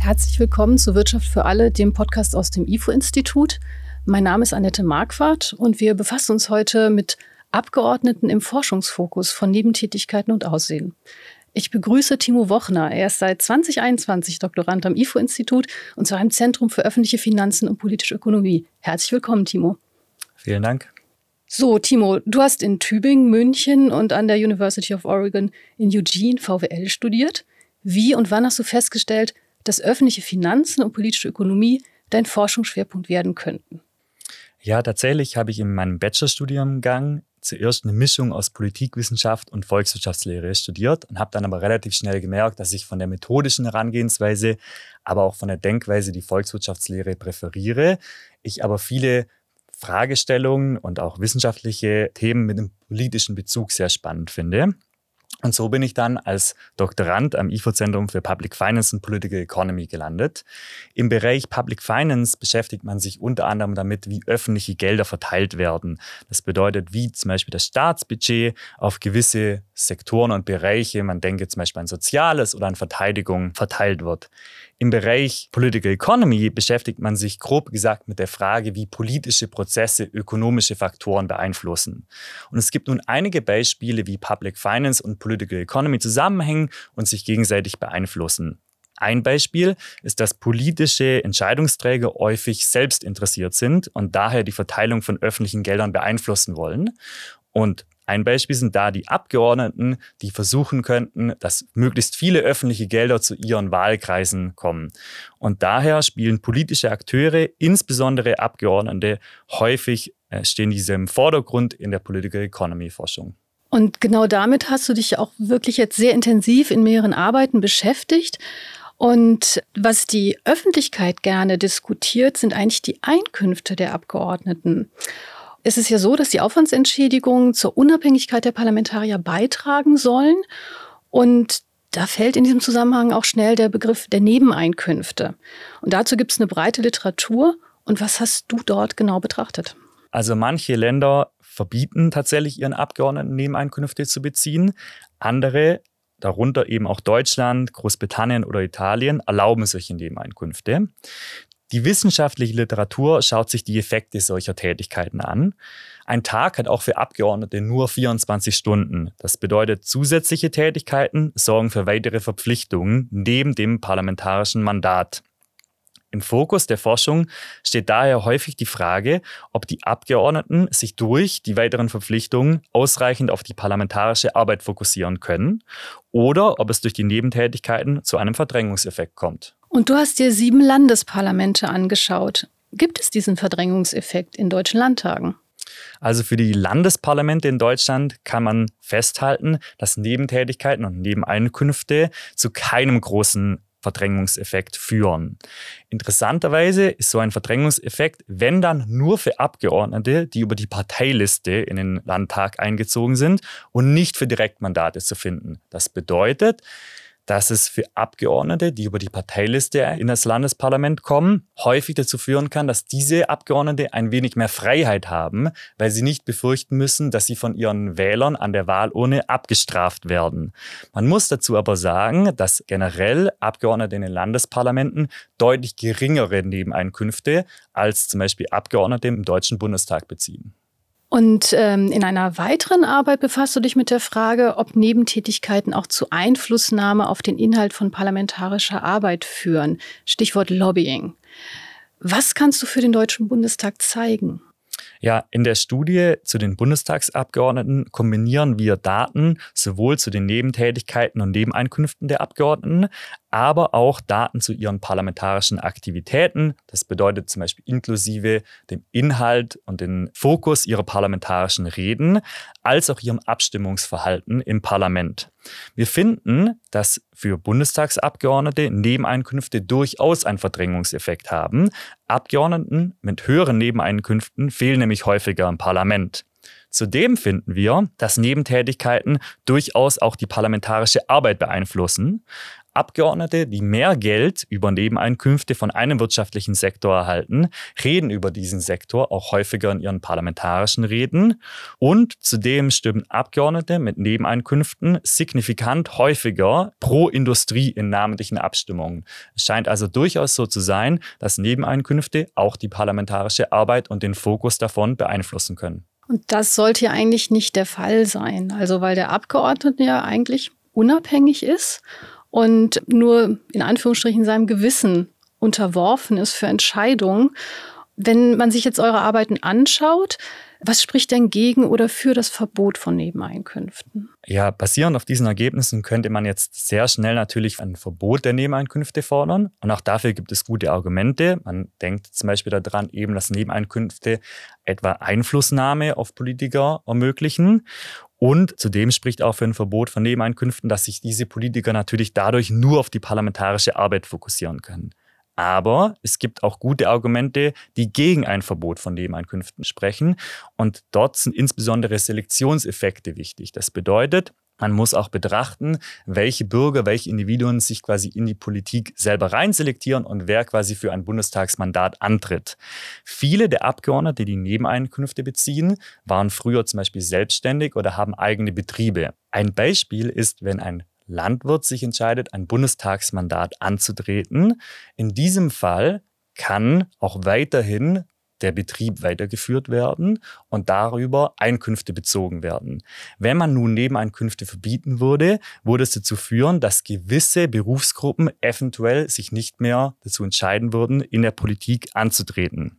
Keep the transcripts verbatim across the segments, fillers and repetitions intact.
Herzlich willkommen zu Wirtschaft für alle, dem Podcast aus dem I F O-Institut. Mein Name ist Annette Marquardt und wir befassen uns heute mit Abgeordneten im Forschungsfokus von Nebentätigkeiten und Aussehen. Ich begrüße Timo Wochner. Er ist seit zwanzig einundzwanzig Doktorand am I F O-Institut und zwar im Zentrum für öffentliche Finanzen und politische Ökonomie. Herzlich willkommen, Timo. Vielen Dank. So, Timo, du hast in Tübingen, München und an der University of Oregon in Eugene V W L studiert. Wie und wann hast du festgestellt, dass öffentliche Finanzen und politische Ökonomie dein Forschungsschwerpunkt werden könnten? Ja, tatsächlich habe ich in meinem Bachelorstudiengang zuerst eine Mischung aus Politikwissenschaft und Volkswirtschaftslehre studiert und habe dann aber relativ schnell gemerkt, dass ich von der methodischen Herangehensweise, aber auch von der Denkweise die Volkswirtschaftslehre präferiere. Ich aber viele Fragestellungen und auch wissenschaftliche Themen mit einem politischen Bezug sehr spannend finde. Und so bin ich dann als Doktorand am I F O-Zentrum für Public Finance und Political Economy gelandet. Im Bereich Public Finance beschäftigt man sich unter anderem damit, wie öffentliche Gelder verteilt werden. Das bedeutet, wie zum Beispiel das Staatsbudget auf gewisse Sektoren und Bereiche, man denke zum Beispiel an Soziales oder an Verteidigung, verteilt wird. Im Bereich Political Economy beschäftigt man sich grob gesagt mit der Frage, wie politische Prozesse ökonomische Faktoren beeinflussen. Und es gibt nun einige Beispiele, wie Public Finance und Political Economy zusammenhängen und sich gegenseitig beeinflussen. Ein Beispiel ist, dass politische Entscheidungsträger häufig selbst interessiert sind und daher die Verteilung von öffentlichen Geldern beeinflussen wollen. Und ein Beispiel sind da die Abgeordneten, die versuchen könnten, dass möglichst viele öffentliche Gelder zu ihren Wahlkreisen kommen. Und daher spielen politische Akteure, insbesondere Abgeordnete, häufig äh, stehen diese im Vordergrund in der Political Economy Forschung. Und genau damit hast du dich auch wirklich jetzt sehr intensiv in mehreren Arbeiten beschäftigt. Und was die Öffentlichkeit gerne diskutiert, sind eigentlich die Einkünfte der Abgeordneten. Es ist ja so, dass die Aufwandsentschädigungen zur Unabhängigkeit der Parlamentarier beitragen sollen. Und da fällt in diesem Zusammenhang auch schnell der Begriff der Nebeneinkünfte. Und dazu gibt es eine breite Literatur. Und was hast du dort genau betrachtet? Also manche Länder verbieten tatsächlich ihren Abgeordneten Nebeneinkünfte zu beziehen. Andere, darunter eben auch Deutschland, Großbritannien oder Italien, erlauben solche Nebeneinkünfte. Die wissenschaftliche Literatur schaut sich die Effekte solcher Tätigkeiten an. Ein Tag hat auch für Abgeordnete nur vierundzwanzig Stunden. Das bedeutet, zusätzliche Tätigkeiten sorgen für weitere Verpflichtungen neben dem parlamentarischen Mandat. Im Fokus der Forschung steht daher häufig die Frage, ob die Abgeordneten sich durch die weiteren Verpflichtungen ausreichend auf die parlamentarische Arbeit fokussieren können oder ob es durch die Nebentätigkeiten zu einem Verdrängungseffekt kommt. Und du hast dir sieben Landesparlamente angeschaut. Gibt es diesen Verdrängungseffekt in deutschen Landtagen? Also für die Landesparlamente in Deutschland kann man festhalten, dass Nebentätigkeiten und Nebeneinkünfte zu keinem großen Verdrängungseffekt führen. Interessanterweise ist so ein Verdrängungseffekt, wenn dann nur für Abgeordnete, die über die Parteiliste in den Landtag eingezogen sind und nicht für Direktmandate zu finden. Das bedeutet, dass es für Abgeordnete, die über die Parteiliste in das Landesparlament kommen, häufig dazu führen kann, dass diese Abgeordnete ein wenig mehr Freiheit haben, weil sie nicht befürchten müssen, dass sie von ihren Wählern an der Wahlurne abgestraft werden. Man muss dazu aber sagen, dass generell Abgeordnete in den Landesparlamenten deutlich geringere Nebeneinkünfte als zum Beispiel Abgeordnete im Deutschen Bundestag beziehen. Und ähm, in einer weiteren Arbeit befasst du dich mit der Frage, ob Nebentätigkeiten auch zu Einflussnahme auf den Inhalt von parlamentarischer Arbeit führen. Stichwort Lobbying. Was kannst du für den Deutschen Bundestag zeigen? Ja, in der Studie zu den Bundestagsabgeordneten kombinieren wir Daten sowohl zu den Nebentätigkeiten und Nebeneinkünften der Abgeordneten, aber auch Daten zu ihren parlamentarischen Aktivitäten. Das bedeutet zum Beispiel inklusive dem Inhalt und den Fokus ihrer parlamentarischen Reden, als auch ihrem Abstimmungsverhalten im Parlament. Wir finden, dass für Bundestagsabgeordnete Nebeneinkünfte durchaus einen Verdrängungseffekt haben. Abgeordneten mit höheren Nebeneinkünften fehlen nämlich häufiger im Parlament. Zudem finden wir, dass Nebentätigkeiten durchaus auch die parlamentarische Arbeit beeinflussen. Abgeordnete, die mehr Geld über Nebeneinkünfte von einem wirtschaftlichen Sektor erhalten, reden über diesen Sektor auch häufiger in ihren parlamentarischen Reden. Und zudem stimmen Abgeordnete mit Nebeneinkünften signifikant häufiger pro Industrie in namentlichen Abstimmungen. Es scheint also durchaus so zu sein, dass Nebeneinkünfte auch die parlamentarische Arbeit und den Fokus davon beeinflussen können. Und das sollte ja eigentlich nicht der Fall sein. Also weil der Abgeordnete ja eigentlich unabhängig ist und nur in Anführungsstrichen seinem Gewissen unterworfen ist für Entscheidungen. Wenn man sich jetzt eure Arbeiten anschaut, was spricht denn gegen oder für das Verbot von Nebeneinkünften? Ja, basierend auf diesen Ergebnissen könnte man jetzt sehr schnell natürlich ein Verbot der Nebeneinkünfte fordern. Und auch dafür gibt es gute Argumente. Man denkt zum Beispiel daran, eben, dass Nebeneinkünfte etwa Einflussnahme auf Politiker ermöglichen. Und zudem spricht auch für ein Verbot von Nebeneinkünften, dass sich diese Politiker natürlich dadurch nur auf die parlamentarische Arbeit fokussieren können. Aber es gibt auch gute Argumente, die gegen ein Verbot von Nebeneinkünften sprechen. Und dort sind insbesondere Selektionseffekte wichtig. Das bedeutet, man muss auch betrachten, welche Bürger, welche Individuen sich quasi in die Politik selber reinselektieren und wer quasi für ein Bundestagsmandat antritt. Viele der Abgeordnete, die Nebeneinkünfte beziehen, waren früher zum Beispiel selbstständig oder haben eigene Betriebe. Ein Beispiel ist, wenn ein Landwirt sich entscheidet, ein Bundestagsmandat anzutreten. In diesem Fall kann auch weiterhin der Betrieb weitergeführt werden und darüber Einkünfte bezogen werden. Wenn man nun Nebeneinkünfte verbieten würde, würde es dazu führen, dass gewisse Berufsgruppen eventuell sich nicht mehr dazu entscheiden würden, in der Politik anzutreten.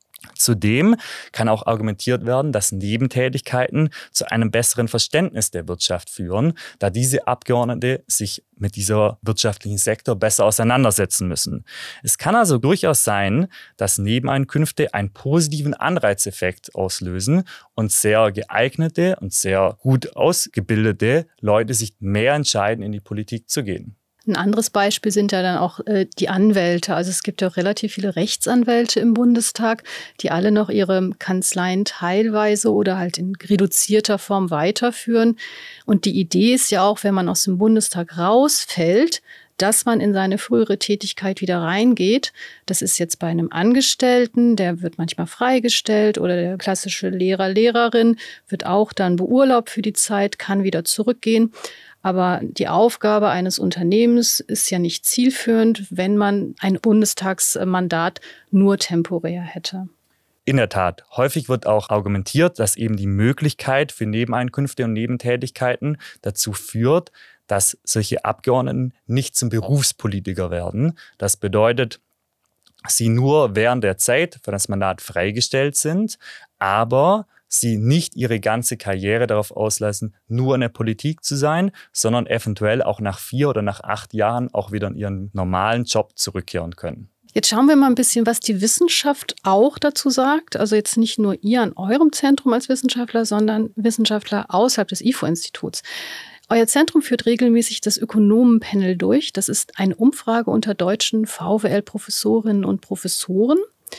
Zudem kann auch argumentiert werden, dass Nebentätigkeiten zu einem besseren Verständnis der Wirtschaft führen, da diese Abgeordnete sich mit dieser wirtschaftlichen Sektor besser auseinandersetzen müssen. Es kann also durchaus sein, dass Nebeneinkünfte einen positiven Anreizeffekt auslösen und sehr geeignete und sehr gut ausgebildete Leute sich mehr entscheiden, in die Politik zu gehen. Ein anderes Beispiel sind ja dann auch äh, die Anwälte. Also es gibt ja auch relativ viele Rechtsanwälte im Bundestag, die alle noch ihre Kanzleien teilweise oder halt in reduzierter Form weiterführen. Und die Idee ist ja auch, wenn man aus dem Bundestag rausfällt, dass man in seine frühere Tätigkeit wieder reingeht. Das ist jetzt bei einem Angestellten, der wird manchmal freigestellt, oder der klassische Lehrer, Lehrerin wird auch dann beurlaubt für die Zeit, kann wieder zurückgehen. Aber die Aufgabe eines Unternehmens ist ja nicht zielführend, wenn man ein Bundestagsmandat nur temporär hätte. In der Tat, häufig wird auch argumentiert, dass eben die Möglichkeit für Nebeneinkünfte und Nebentätigkeiten dazu führt, dass solche Abgeordneten nicht zum Berufspolitiker werden. Das bedeutet, sie nur während der Zeit für das Mandat freigestellt sind, aber sie nicht ihre ganze Karriere darauf auslassen, nur in der Politik zu sein, sondern eventuell auch nach vier oder nach acht Jahren auch wieder in ihren normalen Job zurückkehren können. Jetzt schauen wir mal ein bisschen, was die Wissenschaft auch dazu sagt. Also jetzt nicht nur ihr an eurem Zentrum als Wissenschaftler, sondern Wissenschaftler außerhalb des I F O-Instituts. Euer Zentrum führt regelmäßig das Ökonomenpanel durch. Das ist eine Umfrage unter deutschen V W L-Professorinnen und Professoren.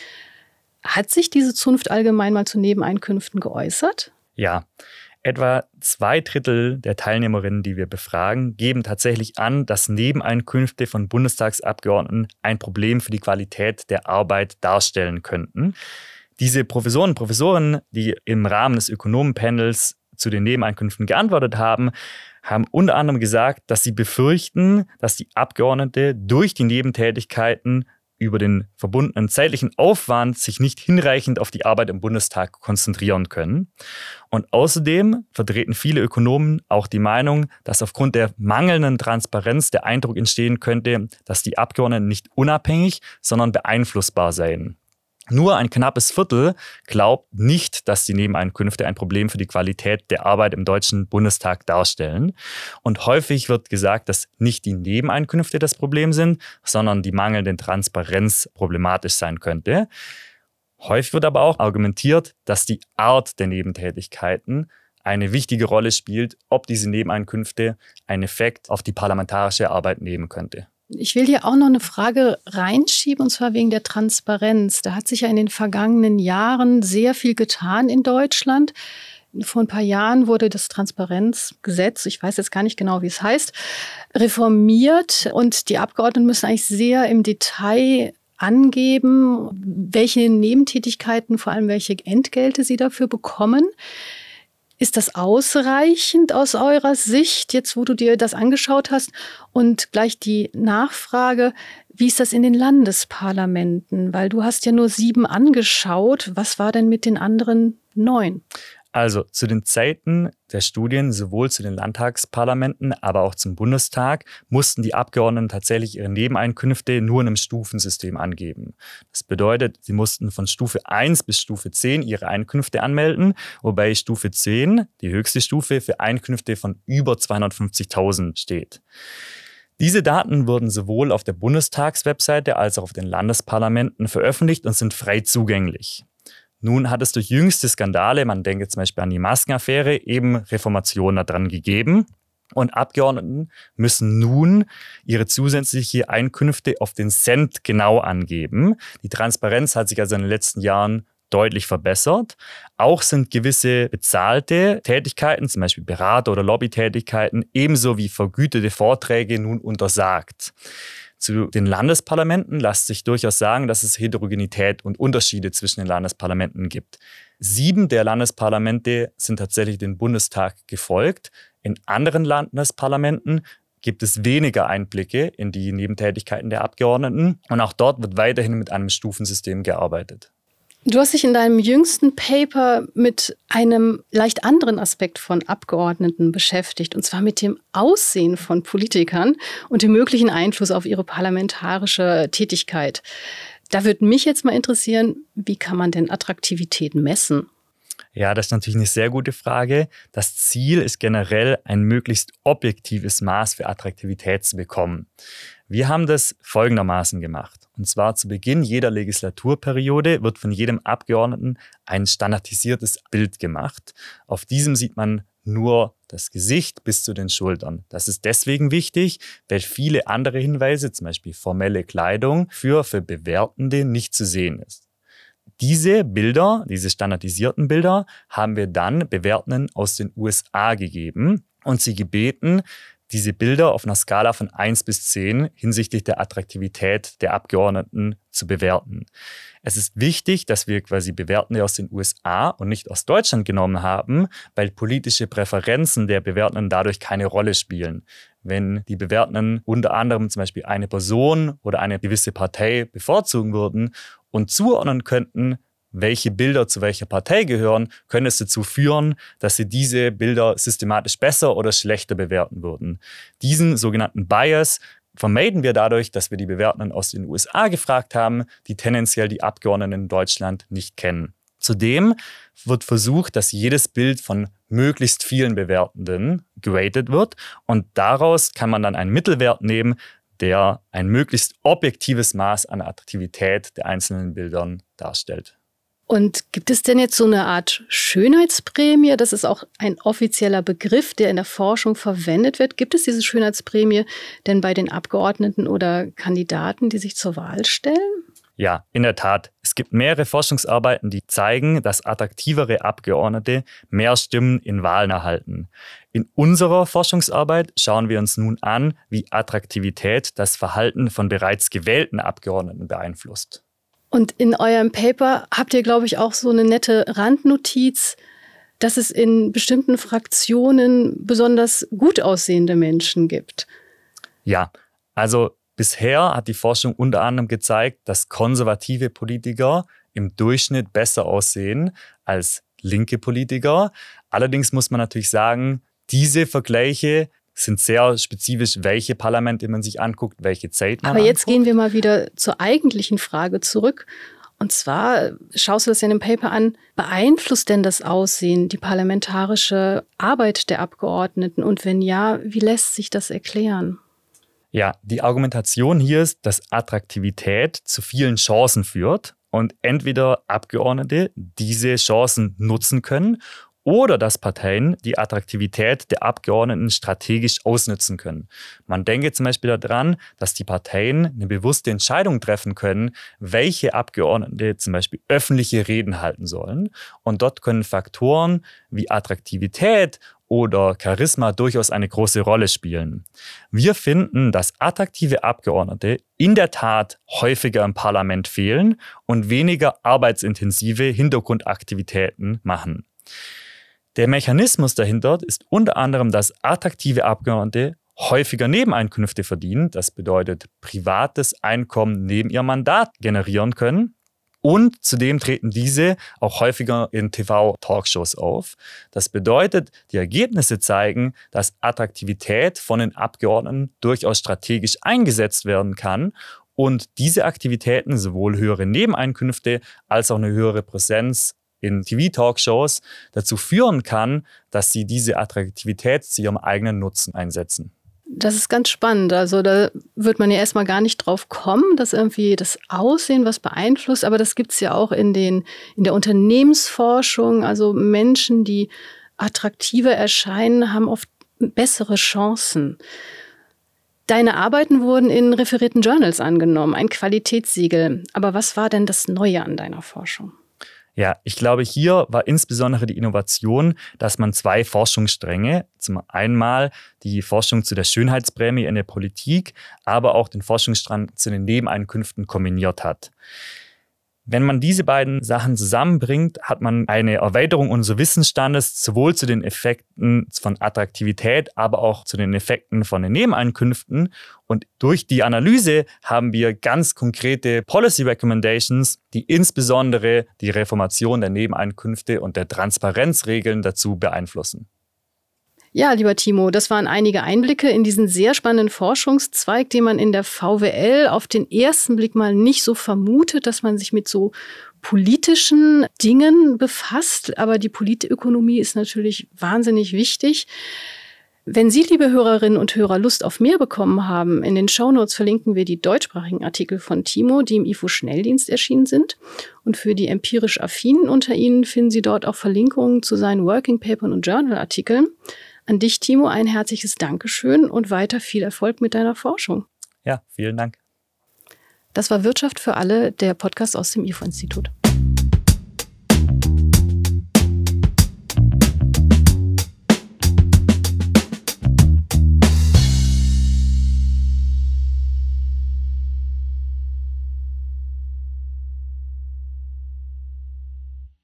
Hat sich diese Zunft allgemein mal zu Nebeneinkünften geäußert? Ja, etwa zwei Drittel der Teilnehmerinnen, die wir befragen, geben tatsächlich an, dass Nebeneinkünfte von Bundestagsabgeordneten ein Problem für die Qualität der Arbeit darstellen könnten. Diese Professoren und Professorinnen, die im Rahmen des Ökonomenpanels zu den Nebeneinkünften geantwortet haben, haben unter anderem gesagt, dass sie befürchten, dass die Abgeordnete durch die Nebentätigkeiten über den verbundenen zeitlichen Aufwand sich nicht hinreichend auf die Arbeit im Bundestag konzentrieren können. Und außerdem vertreten viele Ökonomen auch die Meinung, dass aufgrund der mangelnden Transparenz der Eindruck entstehen könnte, dass die Abgeordneten nicht unabhängig, sondern beeinflussbar seien. Nur ein knappes Viertel glaubt nicht, dass die Nebeneinkünfte ein Problem für die Qualität der Arbeit im Deutschen Bundestag darstellen. Und häufig wird gesagt, dass nicht die Nebeneinkünfte das Problem sind, sondern die mangelnde Transparenz problematisch sein könnte. Häufig wird aber auch argumentiert, dass die Art der Nebentätigkeiten eine wichtige Rolle spielt, ob diese Nebeneinkünfte einen Effekt auf die parlamentarische Arbeit nehmen könnte. Ich will hier auch noch eine Frage reinschieben, und zwar wegen der Transparenz. Da hat sich ja in den vergangenen Jahren sehr viel getan in Deutschland. Vor ein paar Jahren wurde das Transparenzgesetz, ich weiß jetzt gar nicht genau, wie es heißt, reformiert. Und die Abgeordneten müssen eigentlich sehr im Detail angeben, welche Nebentätigkeiten, vor allem welche Entgelte sie dafür bekommen. Ist das ausreichend aus eurer Sicht, jetzt wo du dir das angeschaut hast? Und gleich die Nachfrage, wie ist das in den Landesparlamenten? Weil du hast ja nur sieben angeschaut. Was war denn mit den anderen neun? Also zu den Zeiten der Studien, sowohl zu den Landtagsparlamenten, aber auch zum Bundestag, mussten die Abgeordneten tatsächlich ihre Nebeneinkünfte nur in einem Stufensystem angeben. Das bedeutet, sie mussten von Stufe eins bis Stufe zehn ihre Einkünfte anmelden, wobei Stufe zehn, die höchste Stufe, für Einkünfte von über zweihundertfünfzigtausend steht. Diese Daten wurden sowohl auf der Bundestagswebseite als auch auf den Landesparlamenten veröffentlicht und sind frei zugänglich. Nun hat es durch jüngste Skandale, man denke zum Beispiel an die Maskenaffäre, eben Reformationen daran gegeben. Und Abgeordneten müssen nun ihre zusätzlichen Einkünfte auf den Cent genau angeben. Die Transparenz hat sich also in den letzten Jahren deutlich verbessert. Auch sind gewisse bezahlte Tätigkeiten, zum Beispiel Berater- oder Lobbytätigkeiten, ebenso wie vergütete Vorträge nun untersagt. Zu den Landesparlamenten lässt sich durchaus sagen, dass es Heterogenität und Unterschiede zwischen den Landesparlamenten gibt. Sieben der Landesparlamente sind tatsächlich dem Bundestag gefolgt. In anderen Landesparlamenten gibt es weniger Einblicke in die Nebentätigkeiten der Abgeordneten. Und auch dort wird weiterhin mit einem Stufensystem gearbeitet. Du hast dich in deinem jüngsten Paper mit einem leicht anderen Aspekt von Abgeordneten beschäftigt, und zwar mit dem Aussehen von Politikern und dem möglichen Einfluss auf ihre parlamentarische Tätigkeit. Da würde mich jetzt mal interessieren, wie kann man denn Attraktivität messen? Ja, das ist natürlich eine sehr gute Frage. Das Ziel ist generell, ein möglichst objektives Maß für Attraktivität zu bekommen. Wir haben das folgendermaßen gemacht. Und zwar zu Beginn jeder Legislaturperiode wird von jedem Abgeordneten ein standardisiertes Bild gemacht. Auf diesem sieht man nur das Gesicht bis zu den Schultern. Das ist deswegen wichtig, weil viele andere Hinweise, zum Beispiel formelle Kleidung, für, für Bewertende nicht zu sehen ist. Diese Bilder, diese standardisierten Bilder, haben wir dann Bewertenden aus den U S A gegeben und sie gebeten, diese Bilder auf einer Skala von eins bis zehn hinsichtlich der Attraktivität der Abgeordneten zu bewerten. Es ist wichtig, dass wir quasi Bewertende aus den U S A und nicht aus Deutschland genommen haben, weil politische Präferenzen der Bewertenden dadurch keine Rolle spielen. Wenn die Bewertenden unter anderem zum Beispiel eine Person oder eine gewisse Partei bevorzugen würden und zuordnen könnten, welche Bilder zu welcher Partei gehören, könnte es dazu führen, dass sie diese Bilder systematisch besser oder schlechter bewerten würden. Diesen sogenannten Bias vermeiden wir dadurch, dass wir die Bewertenden aus den U S A gefragt haben, die tendenziell die Abgeordneten in Deutschland nicht kennen. Zudem wird versucht, dass jedes Bild von möglichst vielen Bewertenden geratet wird und daraus kann man dann einen Mittelwert nehmen, der ein möglichst objektives Maß an Attraktivität der einzelnen Bildern darstellt. Und gibt es denn jetzt so eine Art Schönheitsprämie? Das ist auch ein offizieller Begriff, der in der Forschung verwendet wird. Gibt es diese Schönheitsprämie denn bei den Abgeordneten oder Kandidaten, die sich zur Wahl stellen? Ja, in der Tat. Es gibt mehrere Forschungsarbeiten, die zeigen, dass attraktivere Abgeordnete mehr Stimmen in Wahlen erhalten. In unserer Forschungsarbeit schauen wir uns nun an, wie Attraktivität das Verhalten von bereits gewählten Abgeordneten beeinflusst. Und in eurem Paper habt ihr, glaube ich, auch so eine nette Randnotiz, dass es in bestimmten Fraktionen besonders gut aussehende Menschen gibt. Ja, also bisher hat die Forschung unter anderem gezeigt, dass konservative Politiker im Durchschnitt besser aussehen als linke Politiker. Allerdings muss man natürlich sagen, diese Vergleiche sind sehr spezifisch, welche Parlamente man sich anguckt, welche Zeit man Aber jetzt anguckt. gehen wir mal wieder zur eigentlichen Frage zurück. Und zwar schaust du das ja in dem Paper an, beeinflusst denn das Aussehen die parlamentarische Arbeit der Abgeordneten? Und wenn ja, wie lässt sich das erklären? Ja, die Argumentation hier ist, dass Attraktivität zu vielen Chancen führt und entweder Abgeordnete diese Chancen nutzen können oder dass Parteien die Attraktivität der Abgeordneten strategisch ausnutzen können. Man denke zum Beispiel daran, dass die Parteien eine bewusste Entscheidung treffen können, welche Abgeordnete zum Beispiel öffentliche Reden halten sollen. Und dort können Faktoren wie Attraktivität oder Charisma durchaus eine große Rolle spielen. Wir finden, dass attraktive Abgeordnete in der Tat häufiger im Parlament fehlen und weniger arbeitsintensive Hintergrundaktivitäten machen. Der Mechanismus dahinter ist unter anderem, dass attraktive Abgeordnete häufiger Nebeneinkünfte verdienen, das bedeutet privates Einkommen neben ihrem Mandat generieren können. Und zudem treten diese auch häufiger in T V-Talkshows auf. Das bedeutet, die Ergebnisse zeigen, dass Attraktivität von den Abgeordneten durchaus strategisch eingesetzt werden kann und diese Aktivitäten sowohl höhere Nebeneinkünfte als auch eine höhere Präsenz in T V-Talkshows dazu führen kann, dass sie diese Attraktivität zu ihrem eigenen Nutzen einsetzen. Das ist ganz spannend. Also da wird man ja erstmal gar nicht drauf kommen, dass irgendwie das Aussehen was beeinflusst. Aber das gibt es ja auch in, den, in der Unternehmensforschung. Also Menschen, die attraktiver erscheinen, haben oft bessere Chancen. Deine Arbeiten wurden in referierten Journals angenommen, ein Qualitätssiegel. Aber was war denn das Neue an deiner Forschung? Ja, ich glaube, hier war insbesondere die Innovation, dass man zwei Forschungsstränge, zum einen die Forschung zu der Schönheitsprämie in der Politik, aber auch den Forschungsstrang zu den Nebeneinkünften kombiniert hat. Wenn man diese beiden Sachen zusammenbringt, hat man eine Erweiterung unseres Wissensstandes sowohl zu den Effekten von Attraktivität, aber auch zu den Effekten von den Nebeneinkünften. Und durch die Analyse haben wir ganz konkrete Policy Recommendations, die insbesondere die Reformation der Nebeneinkünfte und der Transparenzregeln dazu beeinflussen. Ja, lieber Timo, das waren einige Einblicke in diesen sehr spannenden Forschungszweig, den man in der V W L auf den ersten Blick mal nicht so vermutet, dass man sich mit so politischen Dingen befasst. Aber die Politökonomie ist natürlich wahnsinnig wichtig. Wenn Sie, liebe Hörerinnen und Hörer, Lust auf mehr bekommen haben, in den Shownotes verlinken wir die deutschsprachigen Artikel von Timo, die im I F O-Schnelldienst erschienen sind. Und für die empirisch Affinen unter Ihnen finden Sie dort auch Verlinkungen zu seinen Working Papern und Journal-Artikeln. An dich, Timo, ein herzliches Dankeschön und weiter viel Erfolg mit deiner Forschung. Ja, vielen Dank. Das war Wirtschaft für alle, der Podcast aus dem I F O-Institut.